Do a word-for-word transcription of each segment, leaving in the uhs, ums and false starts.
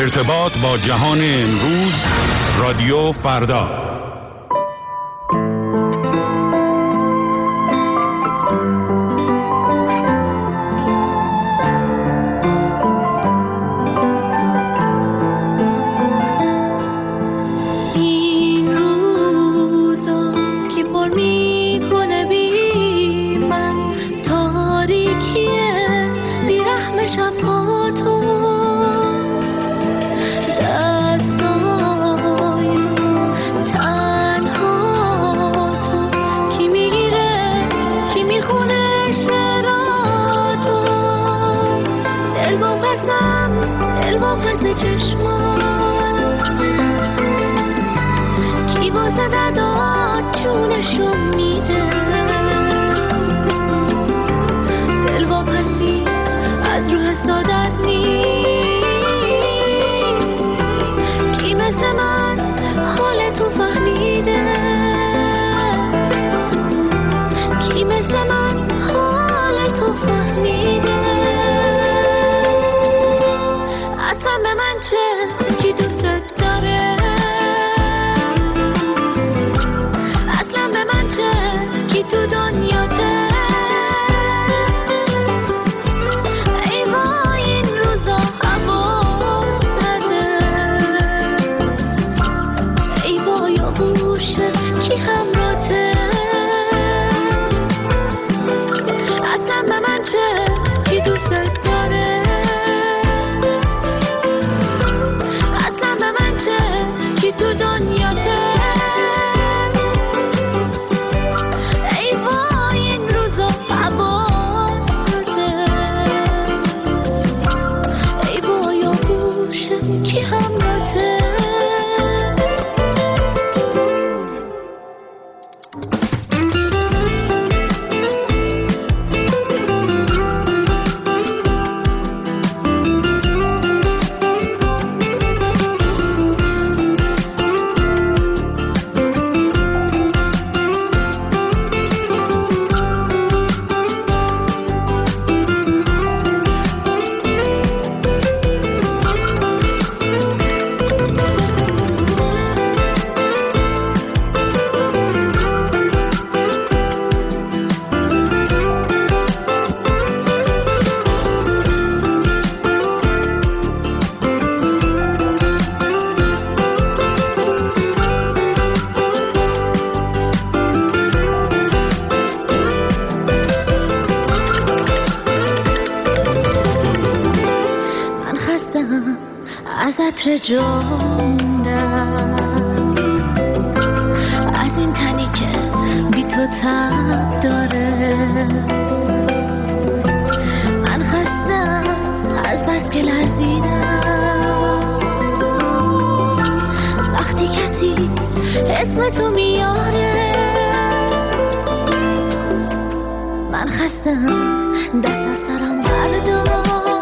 ارتباط با جهان امروز، رادیو فردا. جاندم از این تنی که بی تو تب داره، من خستم از بس که لرزیدم وقتی کسی اسم تو میاره، من خستم دست از سرم بردار.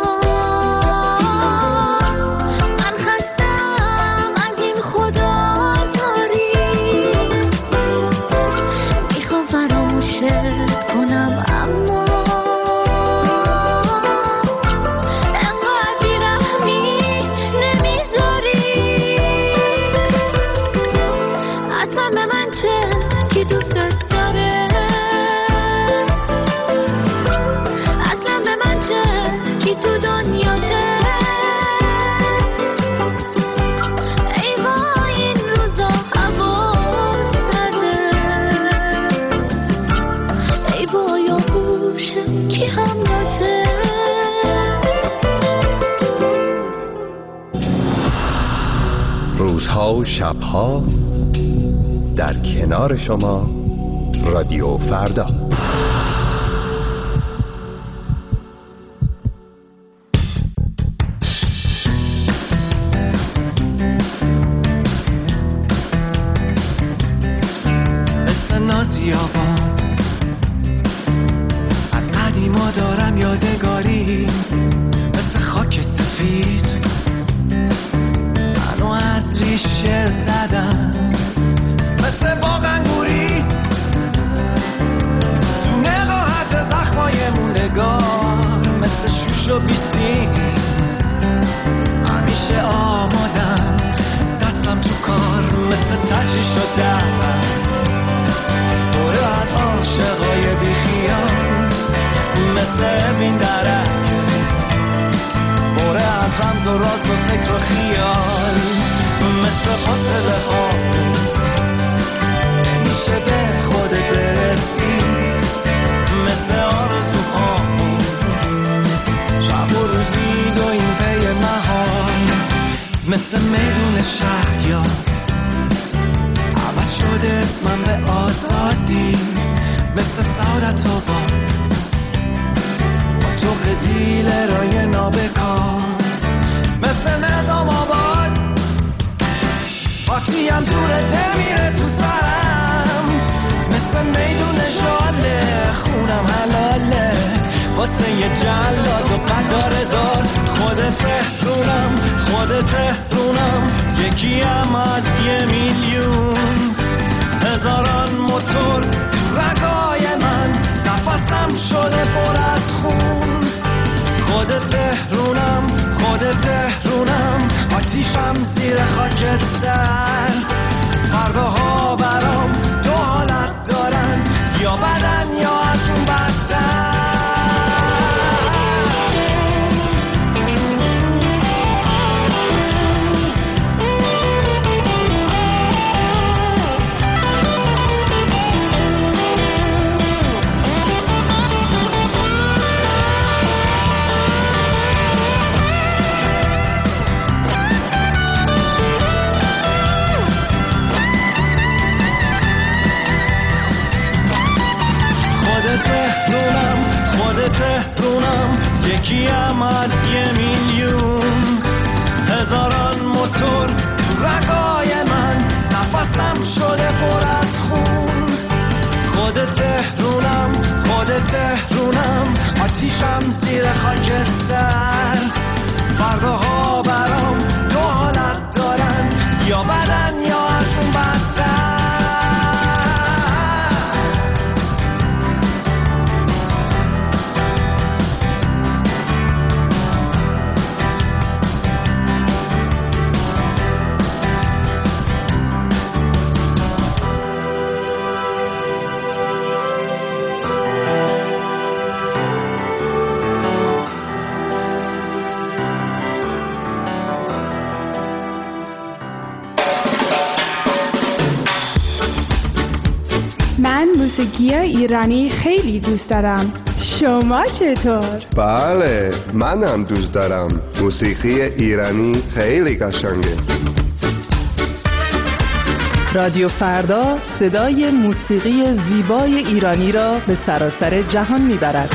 و شبها در کنار شما، رادیو فردا. مثل نازی آباد از قدیما دارم یادگاری، مثل خاک سفید منو از ریشه زدم، مثل باغ انگوری و راز و فکر و خیال مثل فاصله ها نمیشه به خودت برسی مثل آرزوها شب و روز بید و این پی محال مثل میدون شهریار عوض شده اسمم به آزادی مثل سعادت و با با تو خدیل رای نابکار مثل نظام آباد پاکیم دوره نمیره تو سرم مثل میدون شاله خونم حلاله واسه یه جلاد و قدار دار خودت تهرونم خودت تهرونم یکیم از یه میلیون هزاران موتور رگای من نفسم شده پر از خون خودت تهرونم خودت تهرونم آتیشم زیر خاکستر فرداها برام دو حالت دارن یا بدن یا از اون بدتر تهرونم یکیم از یه میلیون هزاران موتور تو رگای من نفسم شده پر از خون خودت تهرونم خودت تهرونم آتیشم زیر خاکستر فرداها برام دو حالت دارن یا بدن یا از اون بدتر موسیقی ایرانی خیلی دوست دارم. شما چطور؟ بله، منم دوست دارم. موسیقی ایرانی خیلی قشنگه. رادیو فردا صدای موسیقی زیبای ایرانی را به سراسر جهان میبرد.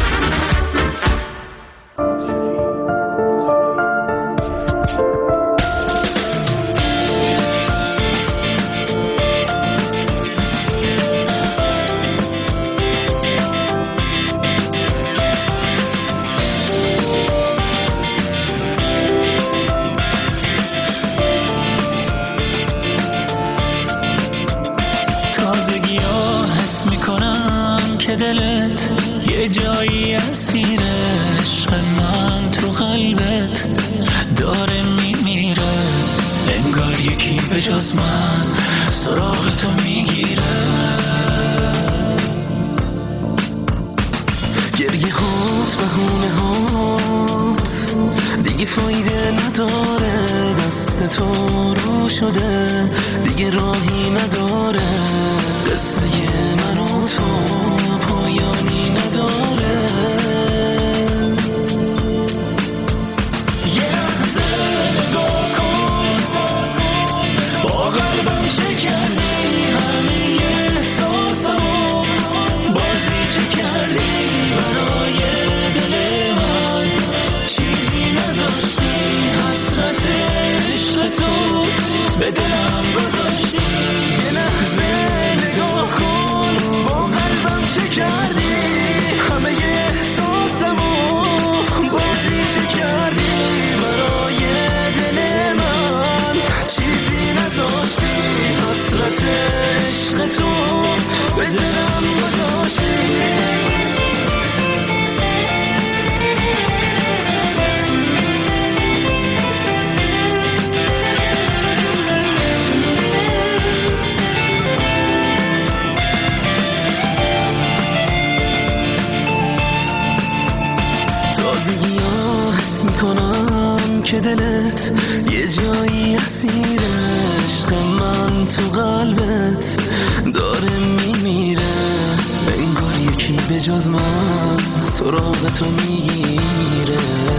که دلت یه جایی اسیر عشق من تو قلبت داره میمیره، انگار یکی به جز من سراغ تو میگیره.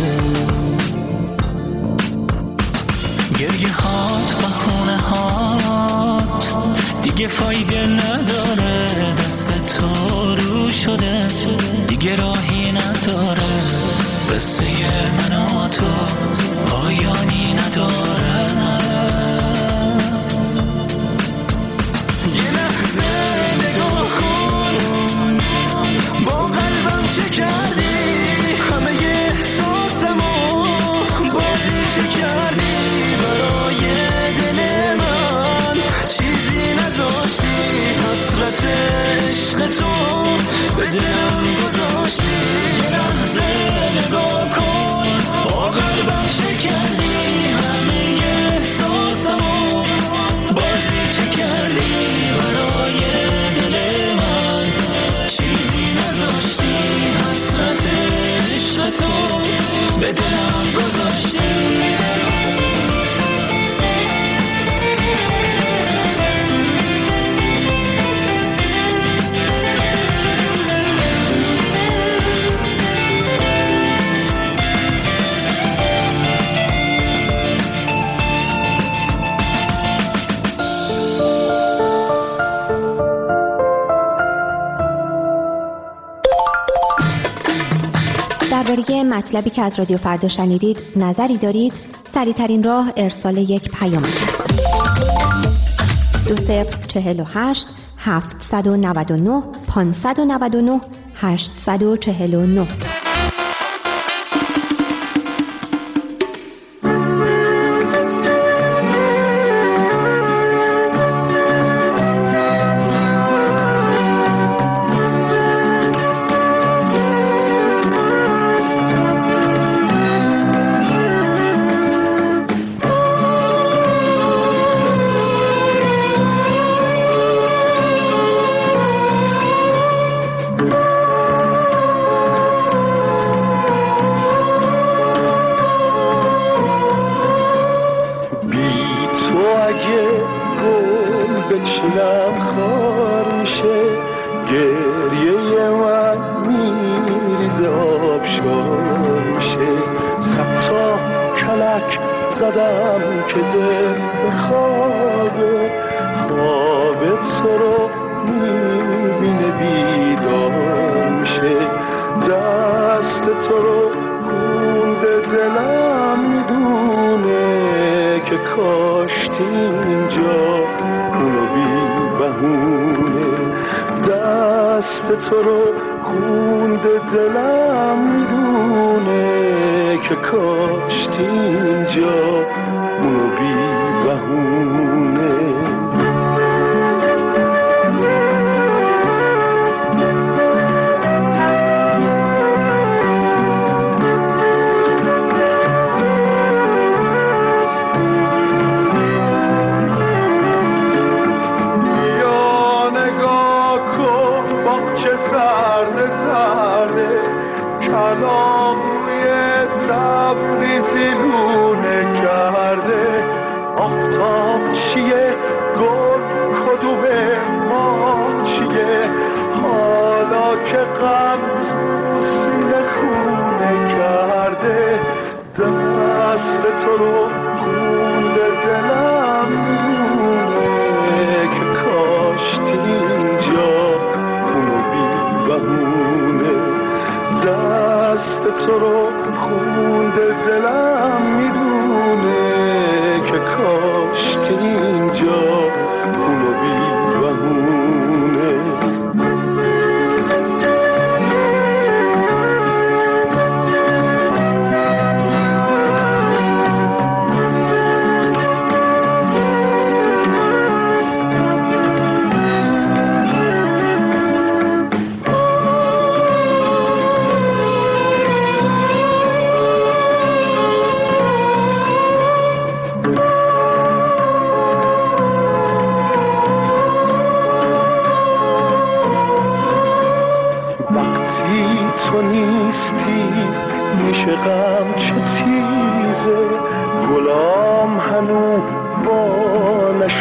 گریه هات بهونه هات دیگه فایده نداره، دست تو رو شده دیگه راهی نداره، قصه من و تو پایانی نداره. یه لحظه نگاه کن با قلبم چه کردی، همه احساسمو بازی چه کردی، برای دل من چیزی نذاشتی، حسرت عشق تو به دلم گذاشتی. یه لحظه نگاه کن با قلبم چه کردی، همه احساسمو بازی چه کردی، برای دل من چیزی نذاشتی، حسرت عشق تو به دلم گذاشتی. درباره مطلبی که از رادیو فردا شنیدید نظری دارید؟ سریع‌ترین راه ارسال یک پیامک است. دو صفر چهل و هشت هفتصد و نود و نه پانصد و نود و نه هشتصد و چهل و نه.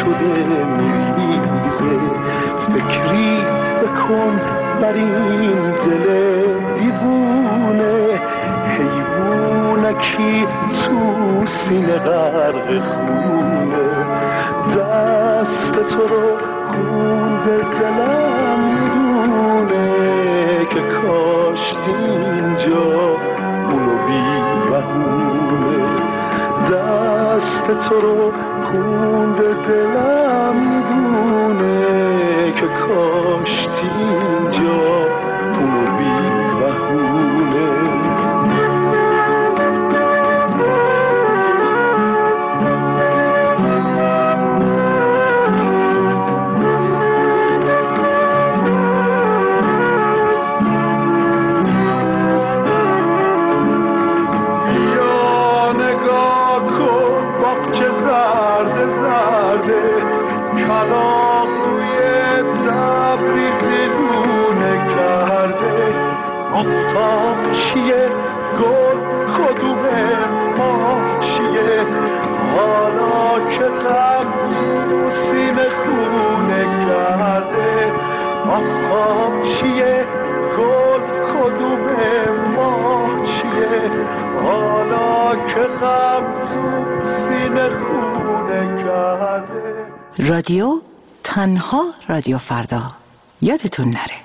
شده میریزه. فکری بکن بر این دل دیوونه، حیوونکی تو سینه غرق خونه. دست تو رو خونده دلم میدونه که کاشتی اینجا اونو بی بهونه. دست تو رو خونده دلم میدونه که کاشتی اینجا اونو بی بهونه. آفتاب چیه گل کدومه ماه چیه، حالا که غم تو سینه خونه کرده. آفتاب چیه گل کدومه ماه چیه، حالا که غم تو سینه خونه کرده. رادیو تنها رادیو فردا، یادتون نره.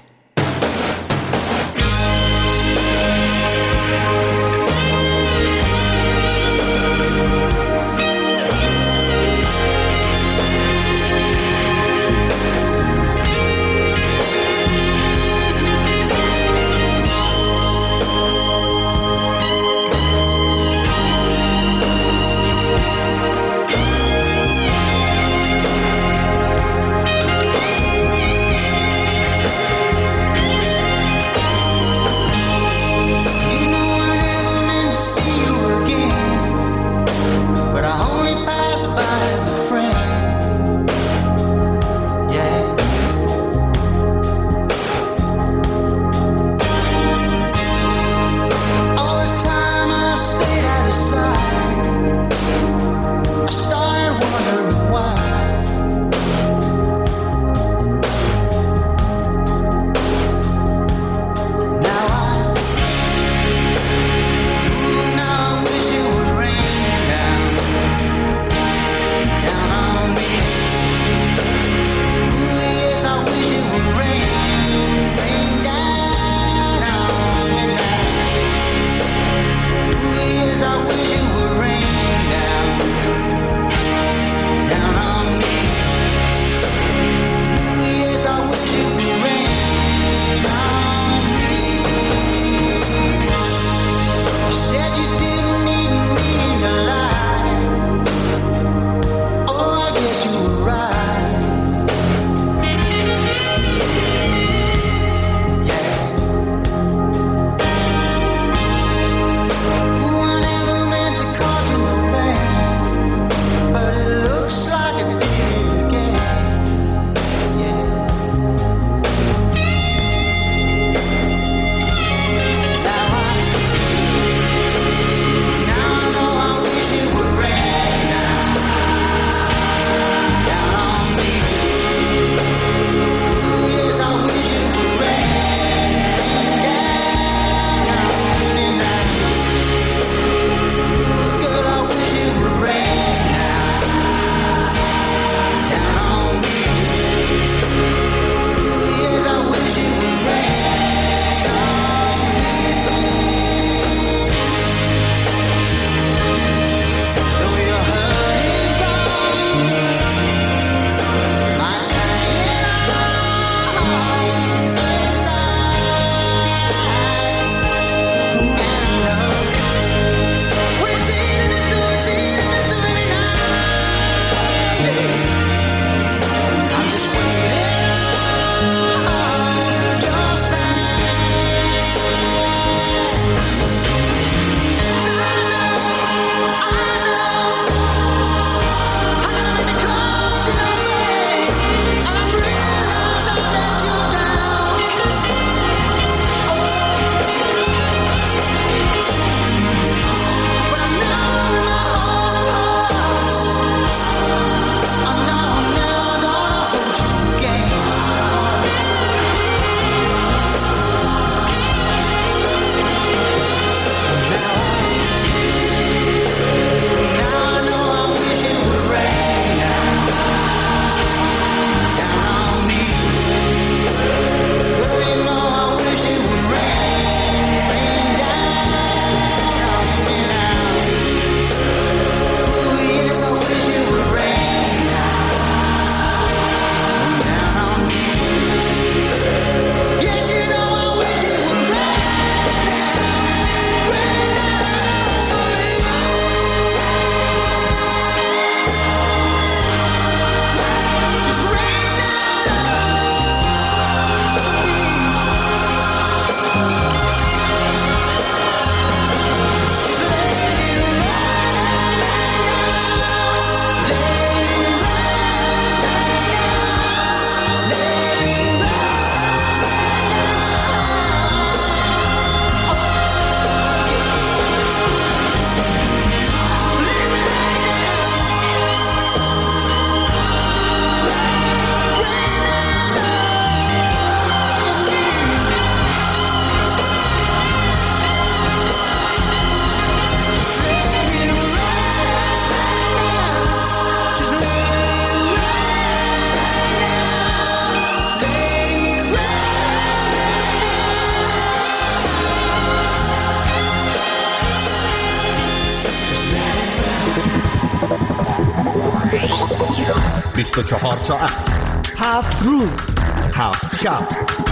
بیست و چهار ساعت، هفت روز، هفت شب،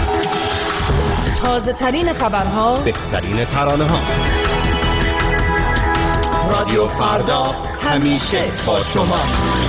تازه ترین خبرها، بهترین ترانه ها. رادیو فردا همیشه با شما.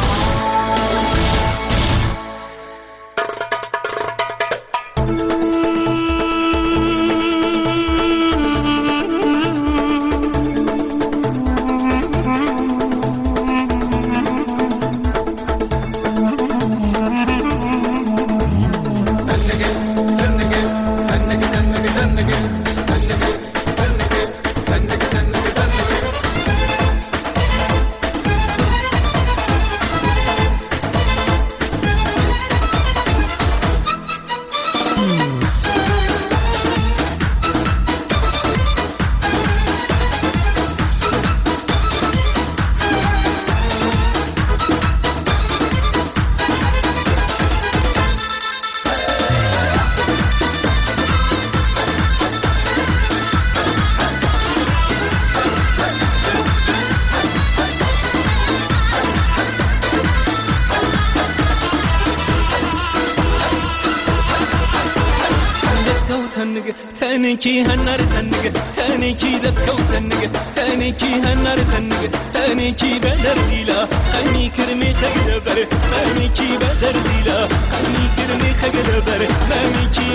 تنكي هنر تنك تنكي دسكو تنك تنكي هنر تنك تنكي بدر ديلا أني كرمي خجدبر تنكي بدر ديلا أني كرمي خجدبر تنكي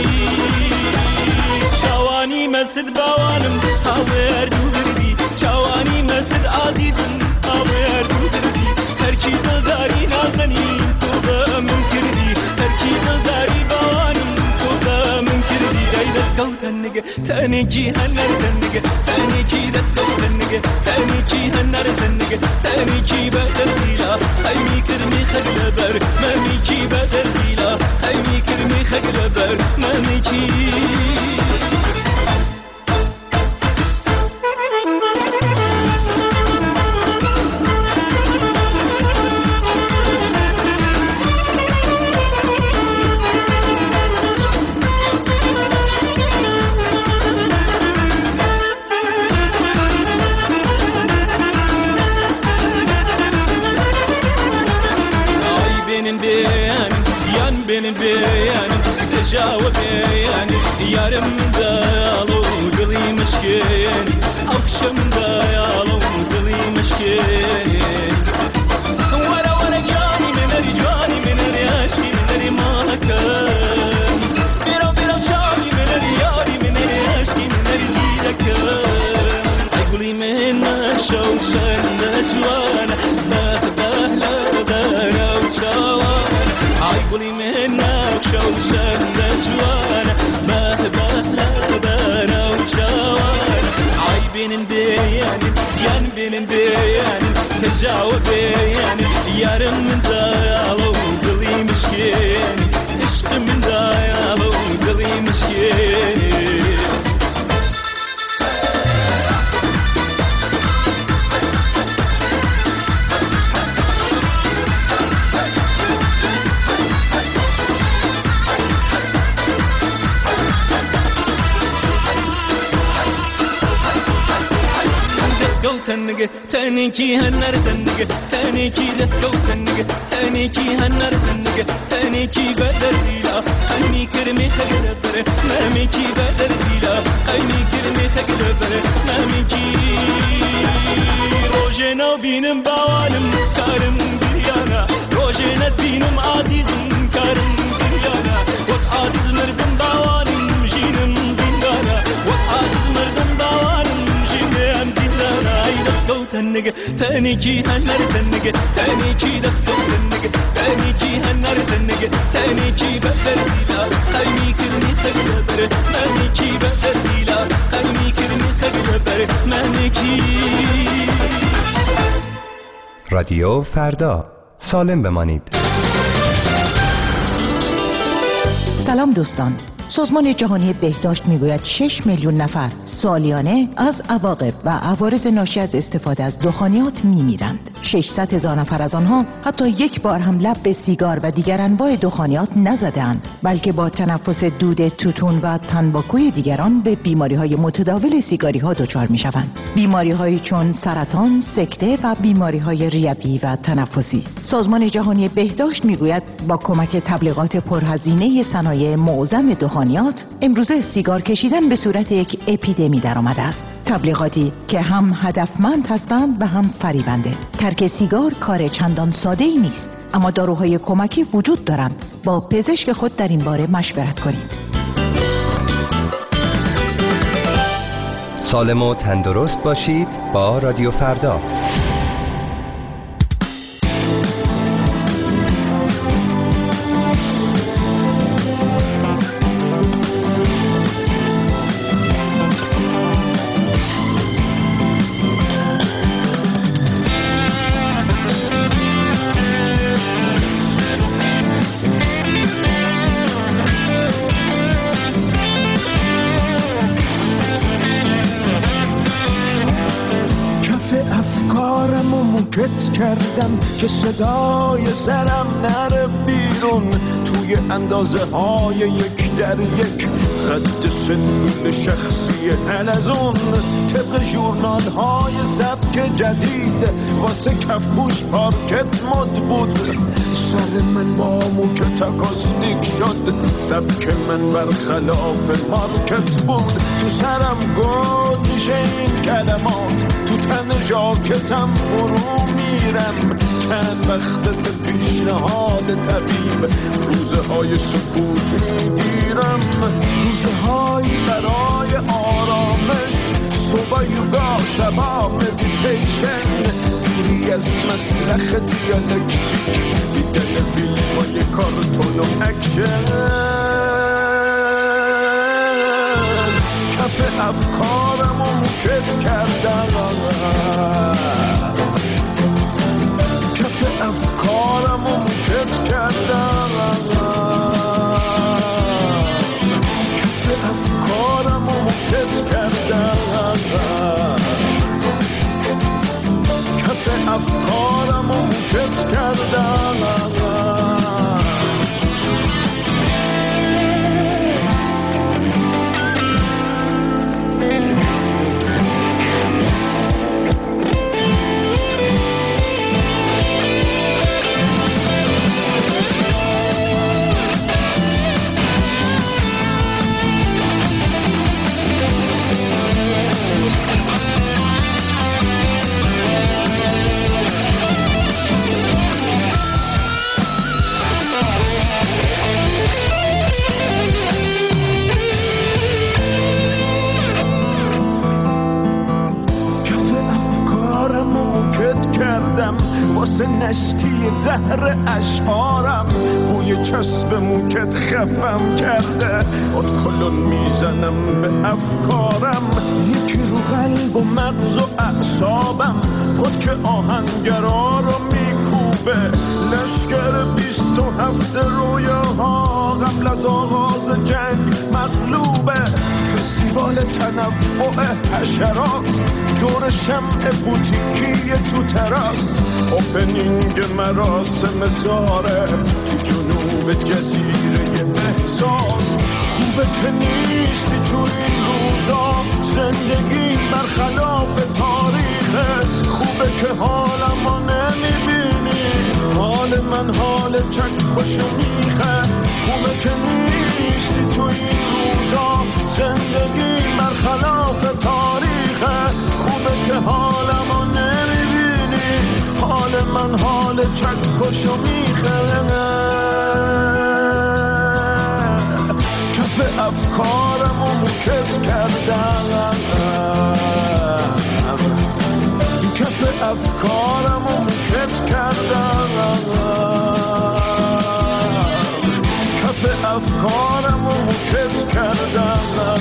شواني مسد بوانم هاور دوردي شواني مسد عزيزم هاور دوردي تركي دلداري نازني توبا من كردي تركي دلداري بوانم توبا من كردي دسكو تنك تنكي هنر تنك تنكي دسكو تنك تنكي هنر تنك تنكي بدر ديلا أي كرمي خجدبر ماميكي بدر ديلا أي كرمي خجدبر ماميكي بين البيان تجاوب بيان يارم دالو قلي مشكين أخشم دالو قلي مشكين ورا ورا جاني من رجاني من رياشي من رماكم بيرو بيرو شاني من رياري من رياشي من ريدكم أقولي من الشوشان نجوانا بهبه لبنا وشوانا أقولي من شوشان نجوانا بهبه لبنا وشوانا عايبين البيان يان بين البيان تجاوب بيان يارم من دايالو قلي مشكين عشق من دايالو قلي مشكين تنك تنكي هنر تنك تنكي دسكو تنك تنكي هنر تنك تنكي بدر ديلا أني كرمي خجدبر ماميكي بدر ديلا أني كرمي خجدبر ماميكي روجنا بينم بوانم كارم بريانا روجنا بينم عزيزم كارم بريانا وقعد مردم بوانم جينم دينانا وقعد مردم بوانم جينم دينانا دسكو تنك تنكي هنر تنك تنكي دسكو تنك تنكي هنر تنك تنكي بدر ديلا قلبي كرمي خجدبر ماميكي بدر ديلا قلبي كرمي خجدبر ماميكي. رادیو فردا، سالم بمانید. سلام دوستان، سازمان جهانی بهداشت میگوید شش میلیون نفر سالیانه از عواقب و عوارض ناشی از استفاده از دخانیات میمیرند. ششصد هزار نفر از آنها حتی یک بار هم لب به سیگار و دیگر انواع دخانیات نزدند، بلکه با تنفس دود توتون و تنباکوی دیگران به بیماری‌های متداول سیگاری‌ها دچار می‌شوند. بیماری‌هایی چون سرطان، سکته و بیماری‌های ریوی و تنفسی. سازمان جهانی بهداشت میگوید با کمک تبلیغات پرهزینه صنایع معظم دخانیات امروزه سیگار کشیدن به صورت یک اپیدمی درآمده است. تبلیغاتی که هم هدفمند هستند و هم فریبنده. ترک سیگار کار چندان ساده‌ای نیست، اما داروهای کمکی وجود دارند. با پزشک خود در این باره مشورت کنید. سالم و تندرست باشید با رادیو فردا. کردم که صدای سرم نره بیرون توی اندازه های یک در یک خط سنین شخصی حلزون طبق ژورنال های سبک جدید واسه کفپوش پارکت مد بود. سر من با موچ تاکاستیک شد، سبک من برخلاف مارکت بود. تو سرم گود میشه این کلمات، تو تن ژاکتم فرو میرم. چند وقته به پیشنهاد طبیب روزه های سکوت میگیرم، روزه هایی برای آرامش، صبح یوگا شبا مدیتیشن، دوری از مسلخ دیالکتیک، دیدن فیلم های کارتون و اکشن. کف افکارم و موکت کردم، کف افکارم و موکت کردم، کف افکارم و موکت کردم، کف افکارم و موکت کردم. نشتی زهر اشعارم بوی چسب موکت خفم کرده، ادکلون میزنم به افکارم، یکی رو قلب و مغز و اعصابم، خود که آهنگرا رو میکوبه، لشکر بیست و هفت رویاها قبل از آغاز جنگ مغلوبه، فستیوال تنوع حشرات دور شمع بوتیکی تو تراس، اوپنینگ مراسم زاره تو جنوب جزیره مهساز. خوبه که نیستی تو این روزا، زندگی برخلاف تاریخه، خوبه که حالمو نمیبینی، حال من حال چکش و میخه، خوبه که نیستی تو این روزا، زندگی برخلاف تاریخه، خوبه که حالمو نمیبینی، حال من حال چکش و میخه. کف افکارم و موکت کردم، کف افکارم و موکت کردم، کف افکارم و موکت کردم،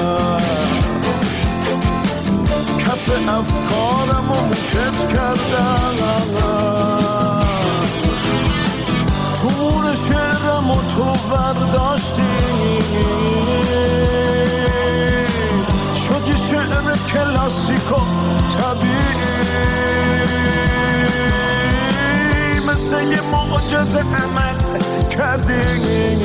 کف افکارم و موکت کردم. تور شعرم و تو برداشتی، واسه عمل کردیم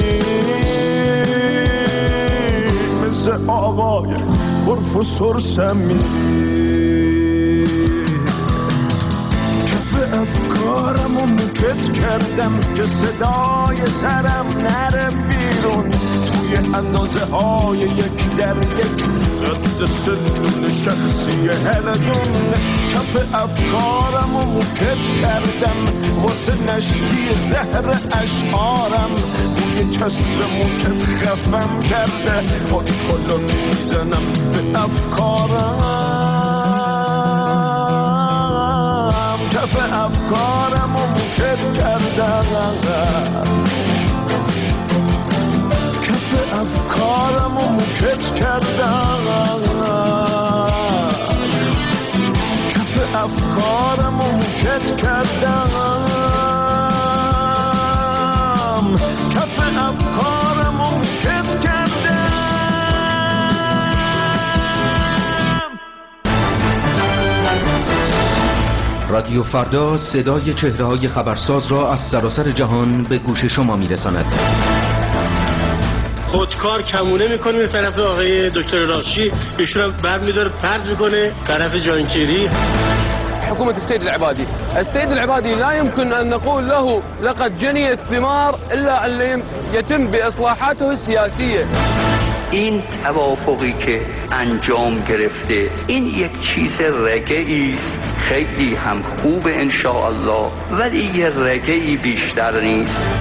مثل آقای پروفسور سمیری کف افکارمو موکت کردم که صدای سرم نره بیرون توی اندازه های یک در یک قد سلول شخصی هلزون کف افکارمو موکت کردم واسه نشتی زهر اشعارم بوی چسب موکت خفم کرده خود کلا میزنم به افکارم کف افکارمو موکت کردم کف افکارمو موکت کردم کف افکارمو موکت کردم کف افکارمو موکت کردم. رادیو فردا صدای چهره‌های خبرساز را از سراسر جهان به گوش شما می‌رساند. خودکار کمونه میکنه به طرف آقای دکتر راشی، ایشون هم بعد میداره پرد میکنه طرف جانکیری. حكومة السيد العبادي السيد العبادي لا يمكن أن نقول له لقد جني الثمار إلا أن يتم بإصلاحاته السياسية. این توافقی که انجام گرفته این یک چیز رگه‌ای است، خیلی هم خوب ان شاء الله، ولی یه رگه‌ای بیشتر نیست.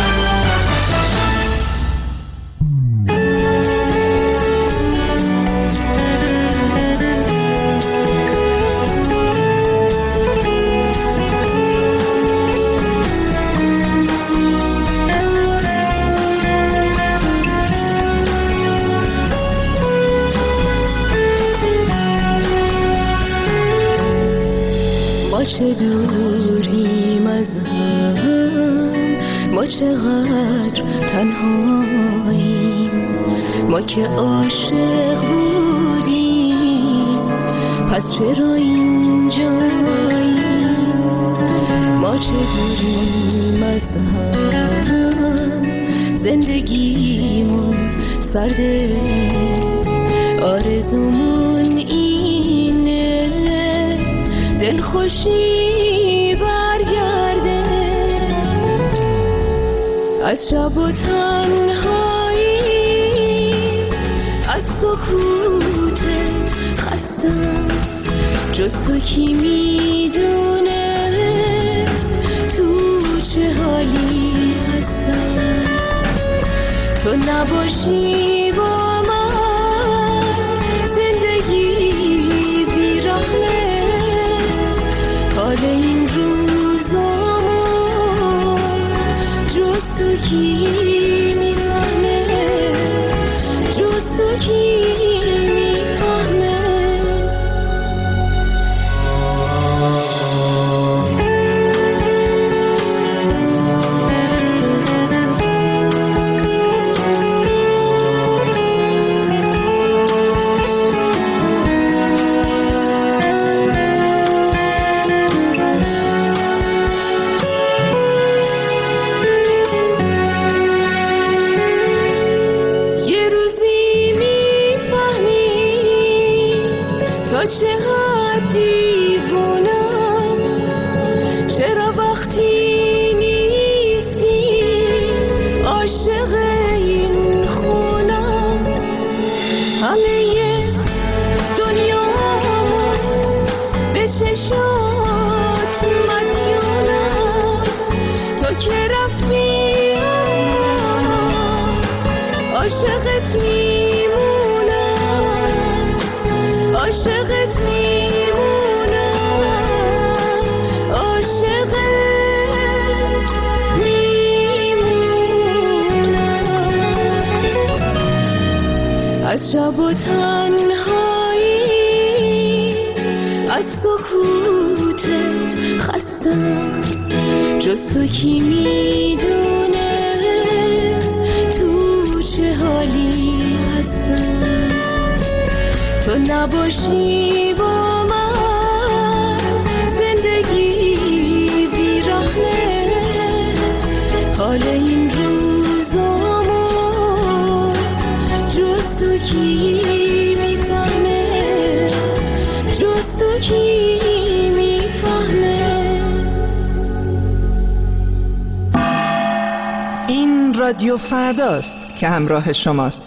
چه دوریم از هم، ما چقدر تنهاییم، ما که عاشق بودیم پس چرا اینجاییم. ما چه دوریم از هم، زندگیمون سرده، آرزومون اینه دل خوشی برگرده از شب و تنهایی، از سکوت خستم، جز تو کی میدونه تو چه حالی هستم. تو نباشی با من زندگی بیرحمه، حال این روزامو جز تو کی میفهمه، جز تو کی میفهمه. از شب و تنهایی، از سکوتت خستم، جز تو کی میدونه تو چه حالی هستم. تو نباشی با من زندگی بیرحمه، رادیو فرداست که همراه شماست.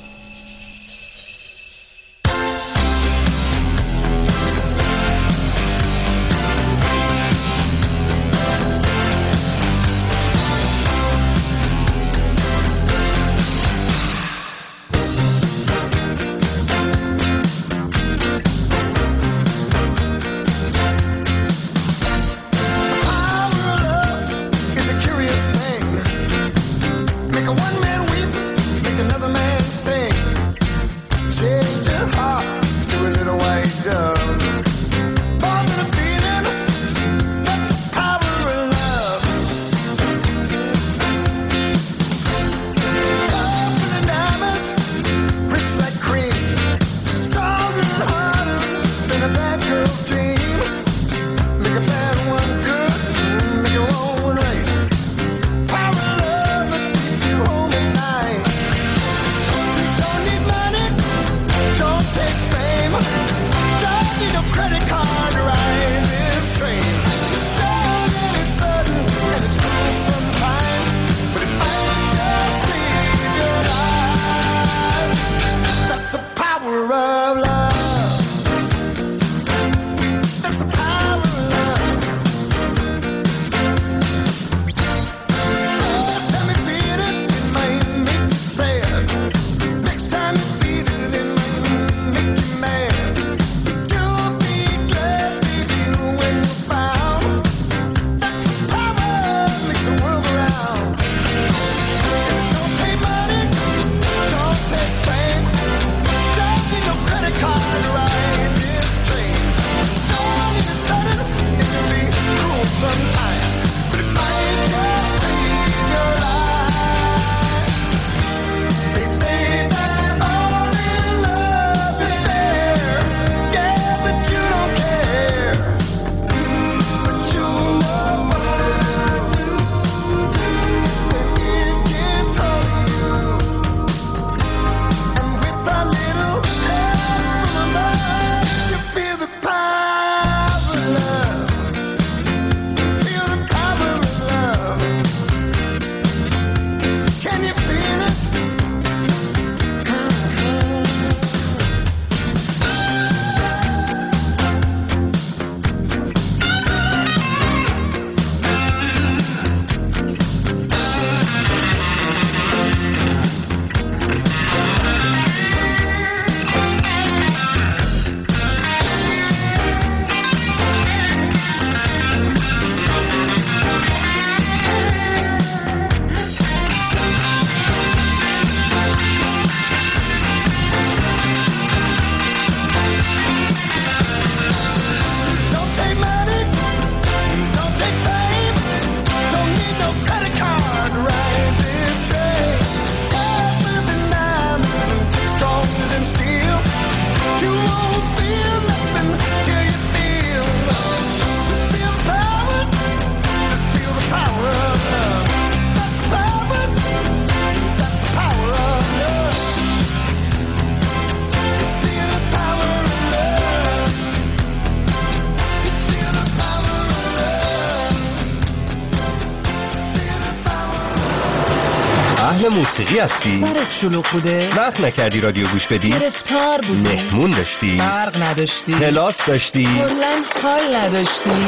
موسیقی هستی؟ سرت شلوغ بوده؟ وقت نکردی رادیو گوش بدی؟ گرفتار بودی؟ مهمون داشتی؟ برق نداشتی؟ کلاس داشتی؟ کلاً حال نداشتی؟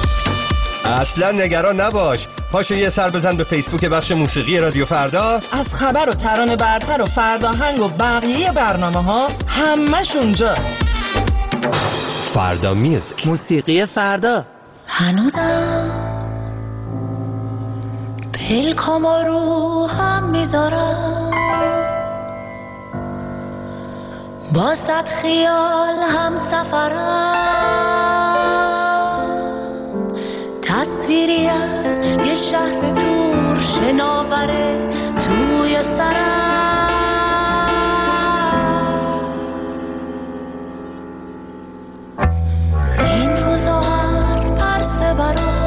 اصلا نگران نباش، پاشو یه سر بزن به فیسبوک بخش موسیقی رادیو فردا. از خبر و ترانه برتر و فرداهنگ و بقیه برنامه ها همش اونجاست. فردا میوزیک، موسیقی فردا. هنوزم پلکام رو هم میذارم، با صد خیال هم سفرم، تصویری از یه شهر دور شناوره توی سرم. این روزا هر پرسه برام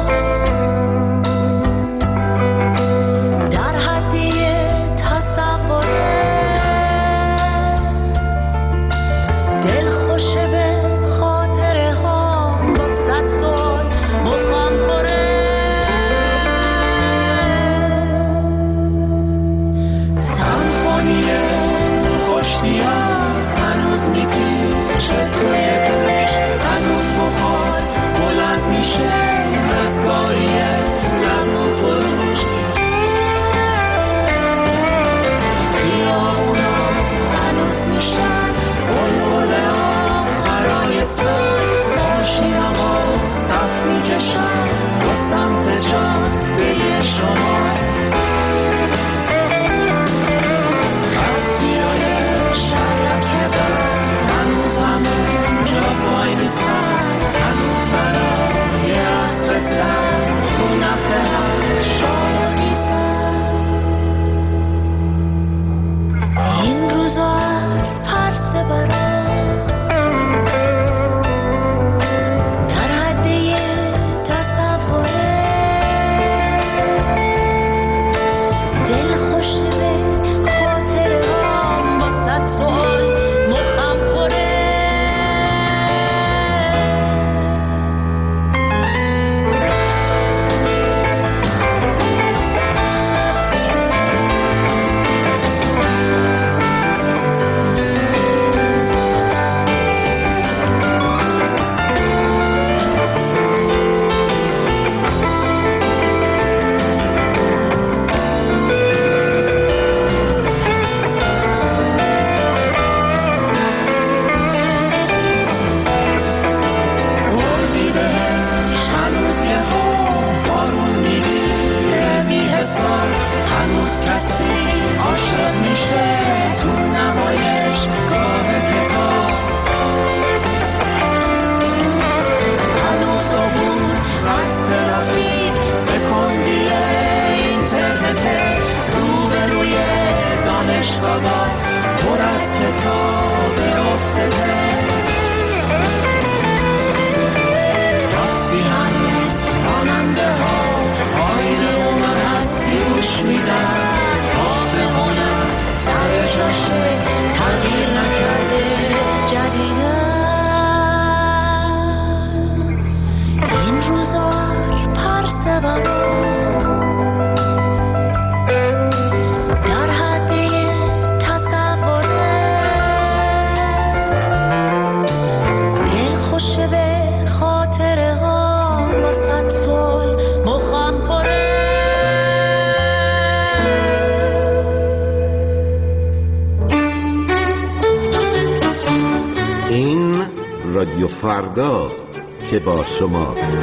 رادیو فرداست که با شماست.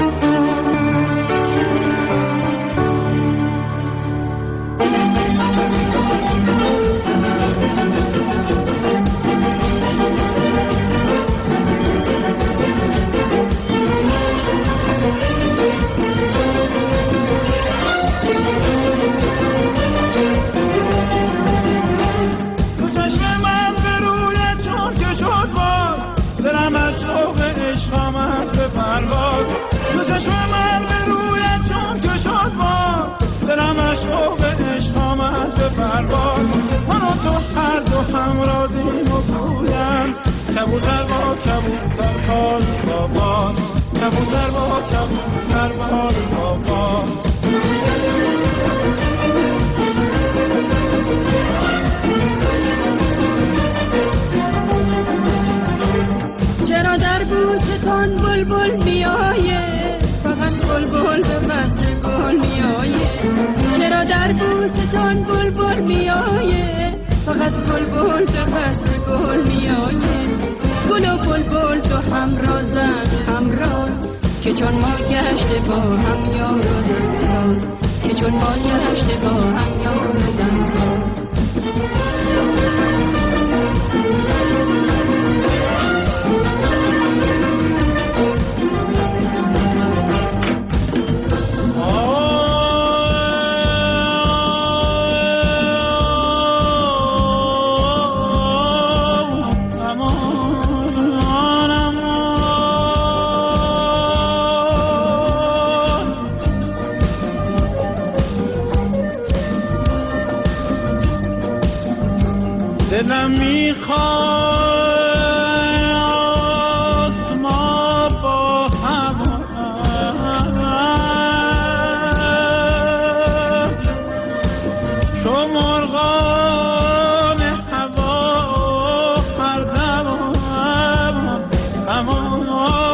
کبوتر با کبوتر بال بابا، کبوتر با کبوتر بال بابا. چرا در بوستان بلبل میآیه، فقط بلبل به فصل گل میآیه. چرا در بوستان بلبل میآیه، فقط بلبل به فصل گل میآیه. گل و بلبل تو همرازن همراز، که چون ما گشته با هم یار و دمساز، که چون ما گشته با هم یار و دمساز. دلم میخواست ما با هم چو مرغان هوا هر دم امان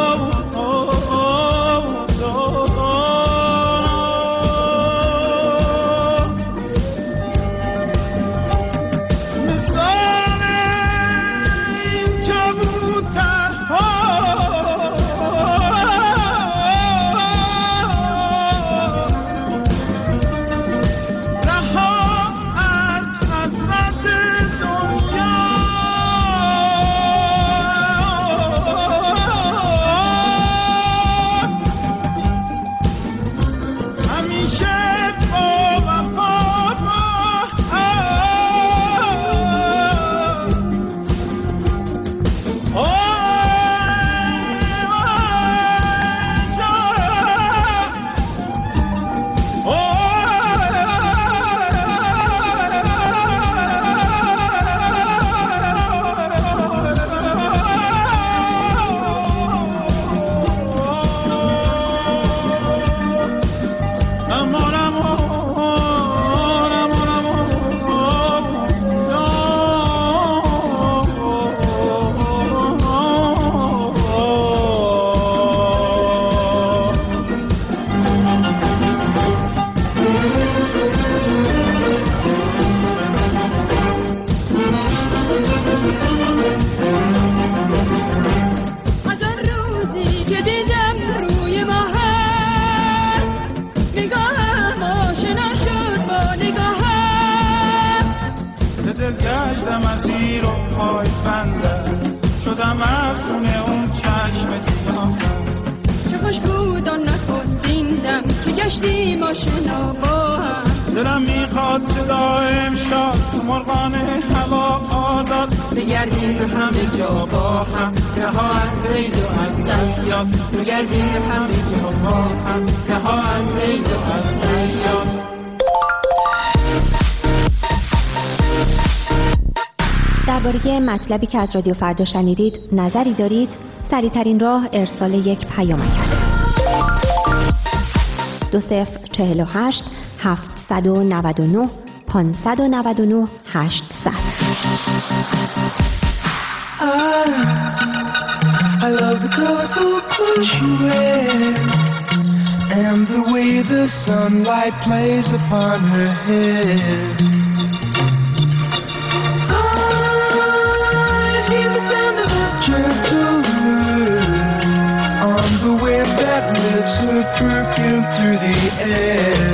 دلم میخواد که دائم شاد مرغان هوا آزاد بگردیم همه جا با هم، رها از رید و از صیاد. بگردیم همه جا با هم، رها از رید و از صیاد. درباره مطلبی که از رادیو فردا شنیدید نظری دارید؟ سریع‌ترین راه ارسال یک پیامک است. دو صفر چهل و هشت هفتصد و نود و نه پانصد و نود و نه هشتصد. I love the colorful clothes you wear and the way the sunlight plays upon her hair. I hear the sound of a gentle wind on the wind that lifts her perfume through the air.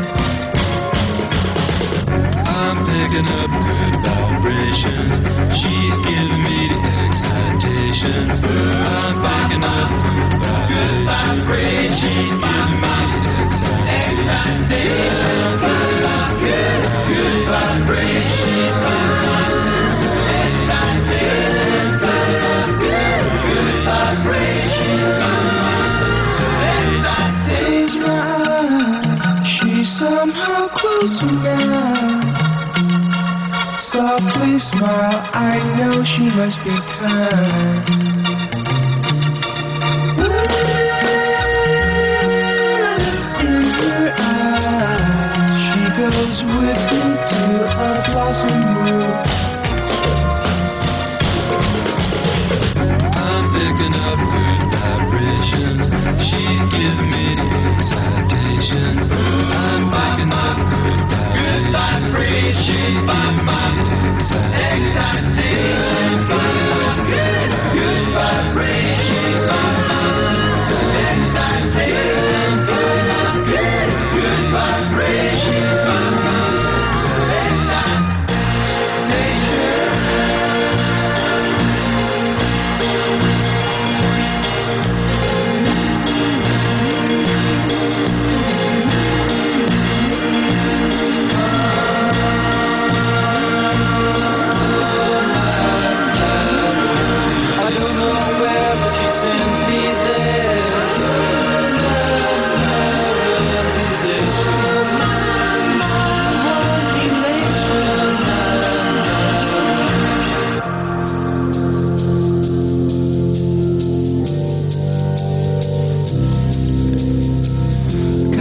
I'm picking up good vibrations. She's giving me the excitations. I'm picking up good vibrations. She's giving me the excitations. I'm picking up good, good vibrations. She's giving me the excitations. Picking up good, good vibrations. Close my eyes. She's somehow closer now. Softly smile, I know she must be kind. In her eyes, she goes with me to a blossom room. I'm picking up good vibrations. She's giving me the excitations. I'm picking up good vibrations. She's giving me excitation, good, good vibration, excitation, good, good, good vibration,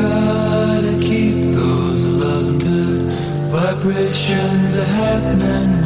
vibrations are happening